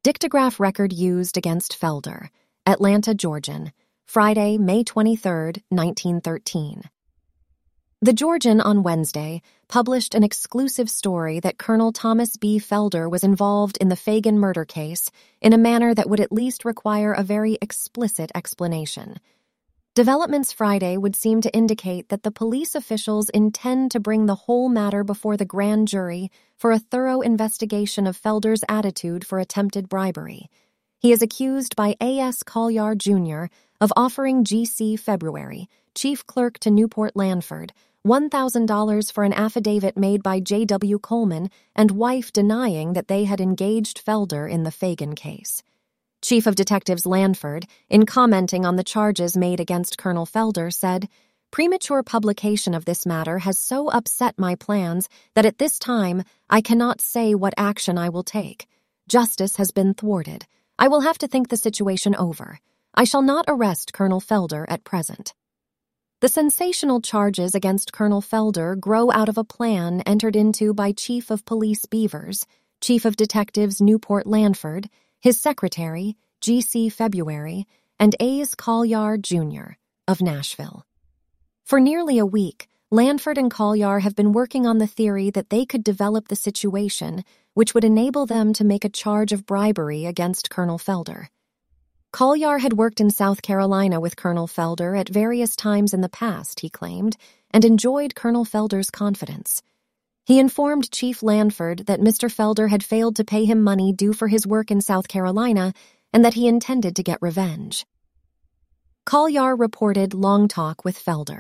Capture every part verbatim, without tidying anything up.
Dictograph record used against Felder, Atlanta, Georgian, Friday, May twenty-third, nineteen thirteen. The Georgian on Wednesday published an exclusive story that Colonel Thomas B. Felder was involved in the Fagan murder case in a manner that would at least require a very explicit explanation. Developments Friday would seem to indicate that the police officials intend to bring the whole matter before the grand jury for a thorough investigation of Felder's attitude for attempted bribery. He is accused by A S Collier, Junior of offering G C February, chief clerk to Newport Landford, one thousand dollars for an affidavit made by J W Coleman and wife denying that they had engaged Felder in the Fagan case. Chief of Detectives Landford, in commenting on the charges made against Colonel Felder, said, "Premature publication of this matter has so upset my plans that at this time I cannot say what action I will take. Justice has been thwarted. I will have to think the situation over. I shall not arrest Colonel Felder at present." The sensational charges against Colonel Felder grow out of a plan entered into by Chief of Police Beavers, Chief of Detectives Newport Landford, his secretary, G C February, and A S Collier, Junior of Nashville. For nearly a week, Landford and Collier have been working on the theory that they could develop the situation which would enable them to make a charge of bribery against Colonel Felder. Collier had worked in South Carolina with Colonel Felder at various times in the past, he claimed, and enjoyed Colonel Felder's confidence. He informed Chief Landford that Mister Felder had failed to pay him money due for his work in South Carolina and that he intended to get revenge. Collier reported long talk with Felder.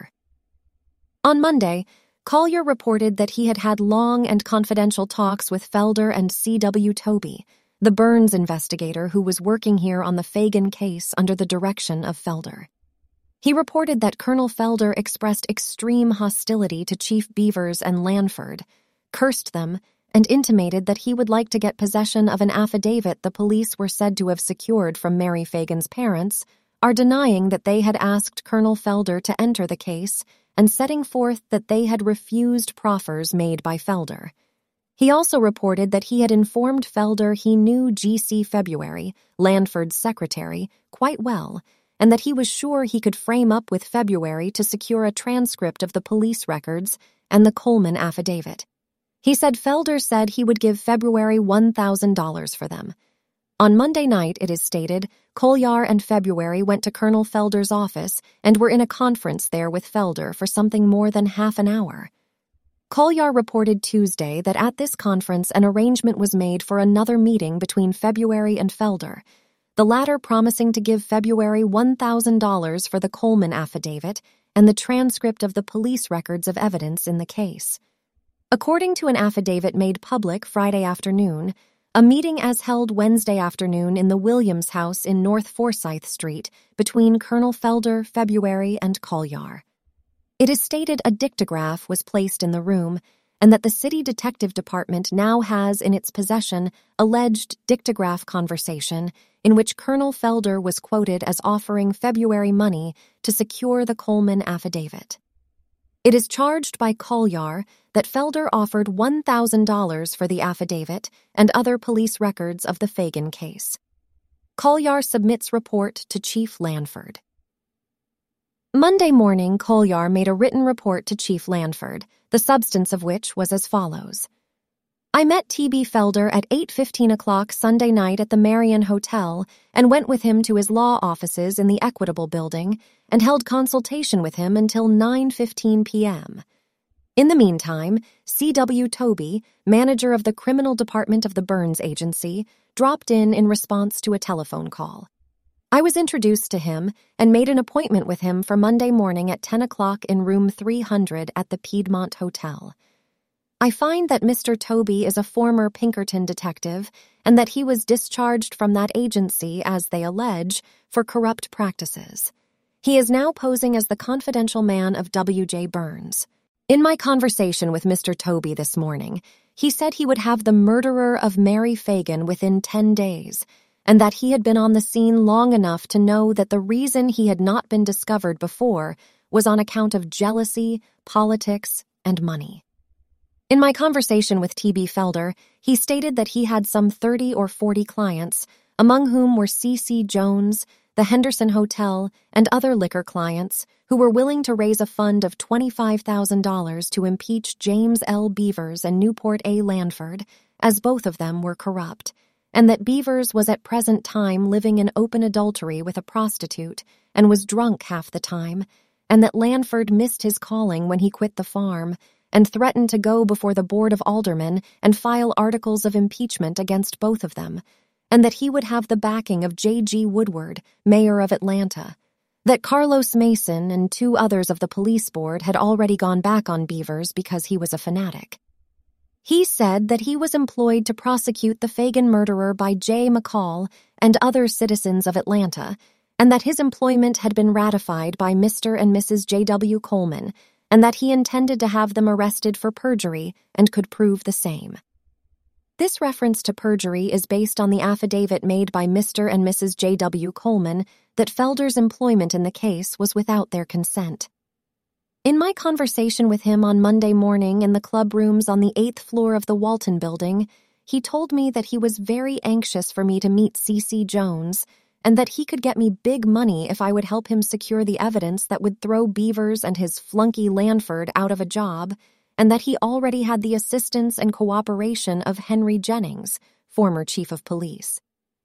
On Monday, Collier reported that he had had long and confidential talks with Felder and C W Toby, the Burns investigator who was working here on the Fagan case under the direction of Felder. He reported that Colonel Felder expressed extreme hostility to Chief Beavers and Landford, cursed them, and intimated that he would like to get possession of an affidavit the police were said to have secured from Mary Fagan's parents, are denying that they had asked Colonel Felder to enter the case and setting forth that they had refused proffers made by Felder. He also reported that he had informed Felder he knew G C February, Landford's secretary, quite well, and that he was sure he could frame up with February to secure a transcript of the police records and the Coleman affidavit. He said Felder said he would give February one thousand dollars for them. On Monday night, it is stated, Collier and February went to Colonel Felder's office and were in a conference there with Felder for something more than half an hour. Collier reported Tuesday that at this conference an arrangement was made for another meeting between February and Felder, the latter promising to give February one thousand dollars for the Coleman affidavit and the transcript of the police records of evidence in the case. According to an affidavit made public Friday afternoon, a meeting as held Wednesday afternoon in the Williams House in North Forsyth Street between Colonel Felder, February, and Collier. It is stated a dictograph was placed in the room and that the City Detective Department now has in its possession alleged dictograph conversation in which Colonel Felder was quoted as offering February money to secure the Coleman affidavit. It is charged by Collier that Felder offered one thousand dollars for the affidavit and other police records of the Fagan case. Collier submits report to Chief Landford. Monday morning, Collier made a written report to Chief Landford, the substance of which was as follows. I met T B Felder at eight fifteen o'clock Sunday night at the Marion Hotel and went with him to his law offices in the Equitable Building and held consultation with him until nine fifteen p.m. In the meantime, C W Toby, manager of the criminal department of the Burns Agency, dropped in in response to a telephone call. I was introduced to him and made an appointment with him for Monday morning at ten o'clock in room three hundred at the Piedmont Hotel. I find that Mister Toby is a former Pinkerton detective and that he was discharged from that agency, as they allege, for corrupt practices. He is now posing as the confidential man of W J Burns. In my conversation with Mister Toby this morning, he said he would have the murderer of Mary Fagan within ten days, and that he had been on the scene long enough to know that the reason he had not been discovered before was on account of jealousy, politics, and money. In my conversation with T B Felder, he stated that he had some thirty or forty clients, among whom were C C Jones, the Henderson Hotel, and other liquor clients who were willing to raise a fund of twenty-five thousand dollars to impeach James L. Beavers and Newport A. Lanford, as both of them were corrupt, and that Beavers was at present time living in open adultery with a prostitute and was drunk half the time, and that Lanford missed his calling when he quit the farm and threatened to go before the Board of Aldermen and file articles of impeachment against both of them, and that he would have the backing of J G Woodward, mayor of Atlanta, that Carlos Mason and two others of the police board had already gone back on Beavers because he was a fanatic. He said that he was employed to prosecute the Fagan murderer by Jay McCall and other citizens of Atlanta, and that his employment had been ratified by Mister and Missus J W Coleman, and that he intended to have them arrested for perjury and could prove the same. This reference to perjury is based on the affidavit made by Mister and Missus J W Coleman that Felder's employment in the case was without their consent. In my conversation with him on Monday morning in the club rooms on the eighth floor of the Walton Building, he told me that he was very anxious for me to meet C C Jones and that he could get me big money if I would help him secure the evidence that would throw Beavers and his flunky Lanford out of a job, and that he already had the assistance and cooperation of Henry Jennings, former chief of police.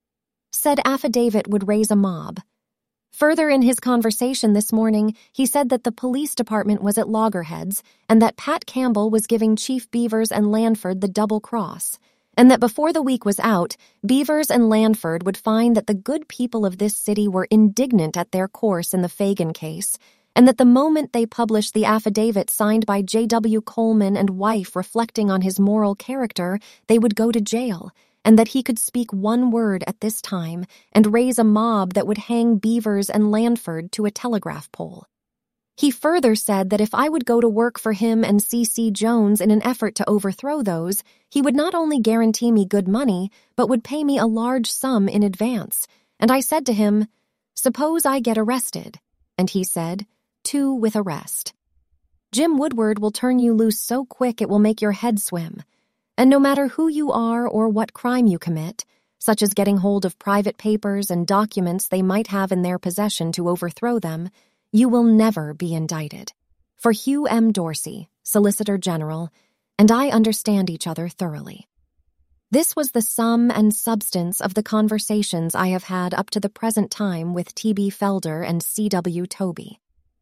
Said affidavit would raise a mob. Further in his conversation this morning, he said that the police department was at loggerheads and that Pat Campbell was giving Chief Beavers and Lanford the double cross, and that before the week was out, Beavers and Lanford would find that the good people of this city were indignant at their course in the Fagan case, and that the moment they published the affidavit signed by J W Coleman and wife reflecting on his moral character, they would go to jail, and that he could speak one word at this time and raise a mob that would hang Beavers and Lanford to a telegraph pole. He further said that if I would go to work for him and C C Jones in an effort to overthrow those, he would not only guarantee me good money, but would pay me a large sum in advance. And I said to him, "Suppose I get arrested?" And he said, "Two with arrest. Jim Woodward will turn you loose so quick it will make your head swim. And no matter who you are or what crime you commit, such as getting hold of private papers and documents they might have in their possession to overthrow them, you will never be indicted. For Hugh M. Dorsey, Solicitor General, and I understand each other thoroughly." This was the sum and substance of the conversations I have had up to the present time with T B Felder and C W Toby.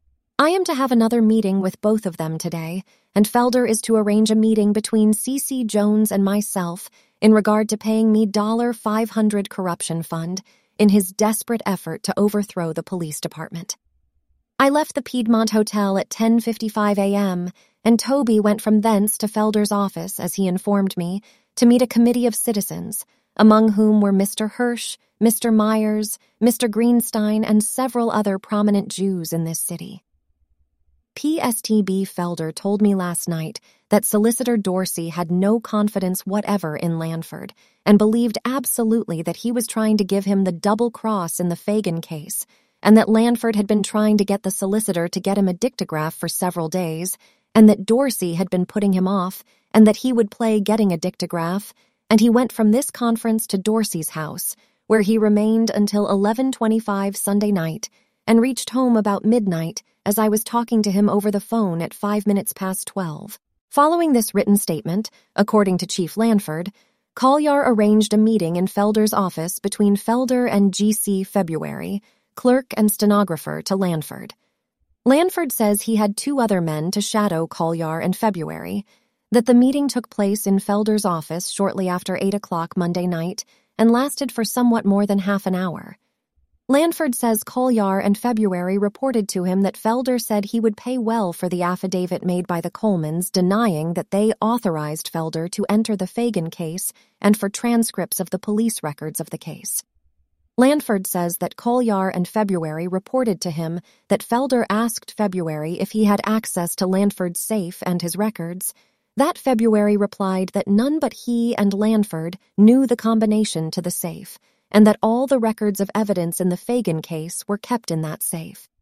I am to have another meeting with both of them today, and Felder is to arrange a meeting between C C Jones and myself in regard to paying me five hundred dollars corruption fund in his desperate effort to overthrow the police department. I left the Piedmont Hotel at ten fifty-five a.m., and Toby went from thence to Felder's office, as he informed me, to meet a committee of citizens, among whom were Mister Hirsch, Mister Myers, Mister Greenstein, and several other prominent Jews in this city. P S T B Felder told me last night that Solicitor Dorsey had no confidence whatever in Lanford and believed absolutely that he was trying to give him the double cross in the Fagan case, and that Lanford had been trying to get the solicitor to get him a dictograph for several days, and that Dorsey had been putting him off, and that he would play getting a dictograph, and he went from this conference to Dorsey's house, where he remained until eleven twenty-five Sunday night, and reached home about midnight as I was talking to him over the phone at five minutes past twelve. Following this written statement, according to Chief Lanford, Collier arranged a meeting in Felder's office between Felder and G C February, clerk and stenographer to Lanford. Lanford says he had two other men to shadow Collier and February, that the meeting took place in Felder's office shortly after eight o'clock Monday night and lasted for somewhat more than half an hour. Lanford says Collier and February reported to him that Felder said he would pay well for the affidavit made by the Colemans denying that they authorized Felder to enter the Fagan case and for transcripts of the police records of the case. Lanford says that Collier and February reported to him that Felder asked February if he had access to Lanford's safe and his records. That February replied that none but he and Lanford knew the combination to the safe, and that all the records of evidence in the Fagan case were kept in that safe.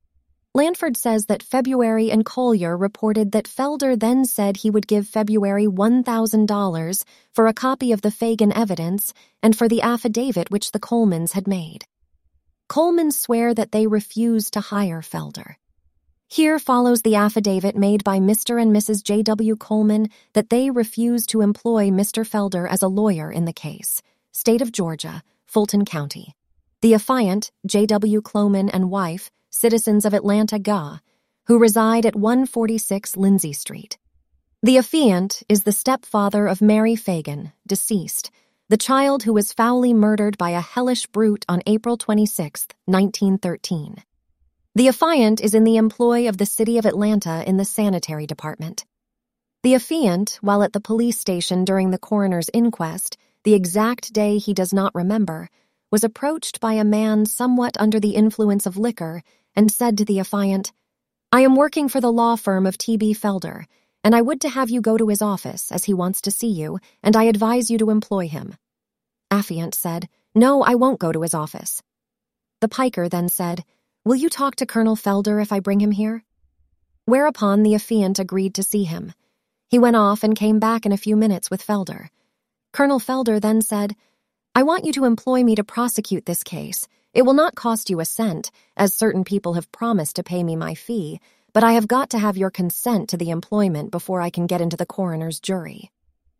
Lanford says that February and Collier reported that Felder then said he would give February one thousand dollars for a copy of the Fagan evidence and for the affidavit which the Colemans had made. Colemans swear that they refused to hire Felder. Here follows the affidavit made by Mister and Missus J W Coleman that they refused to employ Mister Felder as a lawyer in the case. State of Georgia, Fulton County. The affiant, J W Coleman and wife, citizens of Atlanta, G A, who reside at one forty-six Lindsay Street. The affiant is the stepfather of Mary Fagan, deceased, the child who was foully murdered by a hellish brute on April twenty-sixth, nineteen thirteen. The affiant is in the employ of the City of Atlanta in the sanitary department. The affiant, while at the police station during the coroner's inquest, the exact day he does not remember, was approached by a man somewhat under the influence of liquor and said to the affiant, "I am working for the law firm of T B Felder, and I would to have you go to his office, as he wants to see you, and I advise you to employ him." Affiant said, "No, I won't go to his office." The piker then said, "Will you talk to Colonel Felder if I bring him here?" Whereupon the affiant agreed to see him. He went off and came back in a few minutes with Felder. Colonel Felder then said, "I want you to employ me to prosecute this case. It will not cost you a cent, as certain people have promised to pay me my fee, but I have got to have your consent to the employment before I can get into the coroner's jury."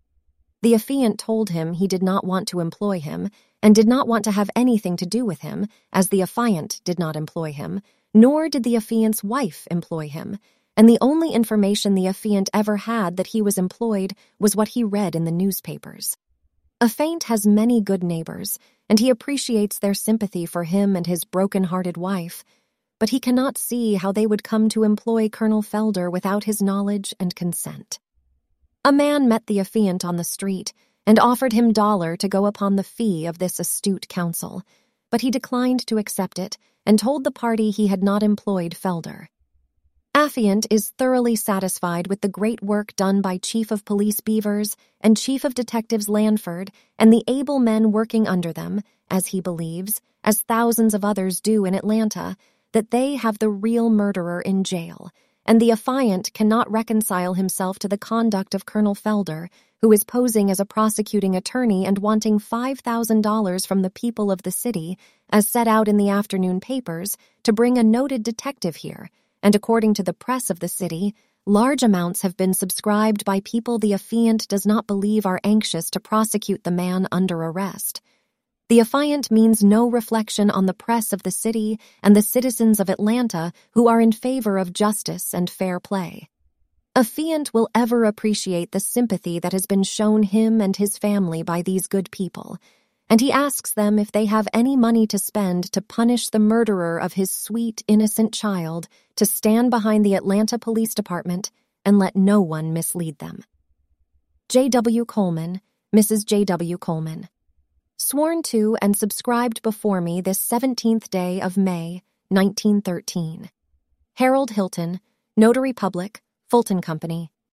The affiant told him he did not want to employ him and did not want to have anything to do with him, as the affiant did not employ him, nor did the affiant's wife employ him, and the only information the affiant ever had that he was employed was what he read in the newspapers. Affiant has many good neighbors, and he appreciates their sympathy for him and his broken-hearted wife, but he cannot see how they would come to employ Colonel Felder without his knowledge and consent. A man met the affiant on the street and offered him dollar to go upon the fee of this astute counsel, but he declined to accept it and told the party he had not employed Felder. Affiant is thoroughly satisfied with the great work done by Chief of Police Beavers and Chief of Detectives Lanford and the able men working under them, as he believes, as thousands of others do in Atlanta, that they have the real murderer in jail, and the affiant cannot reconcile himself to the conduct of Colonel Felder, who is posing as a prosecuting attorney and wanting five thousand dollars from the people of the city, as set out in the afternoon papers, to bring a noted detective here, and according to the press of the city, large amounts have been subscribed by people the affiant does not believe are anxious to prosecute the man under arrest. The affiant means no reflection on the press of the city and the citizens of Atlanta who are in favor of justice and fair play. Affiant will ever appreciate the sympathy that has been shown him and his family by these good people, and he asks them if they have any money to spend to punish the murderer of his sweet, innocent child, to stand behind the Atlanta Police Department and let no one mislead them. J W Coleman, Missus J W Coleman. Sworn to and subscribed before me this seventeenth day of May, nineteen thirteen. Harold Hilton, Notary Public, Fulton Company,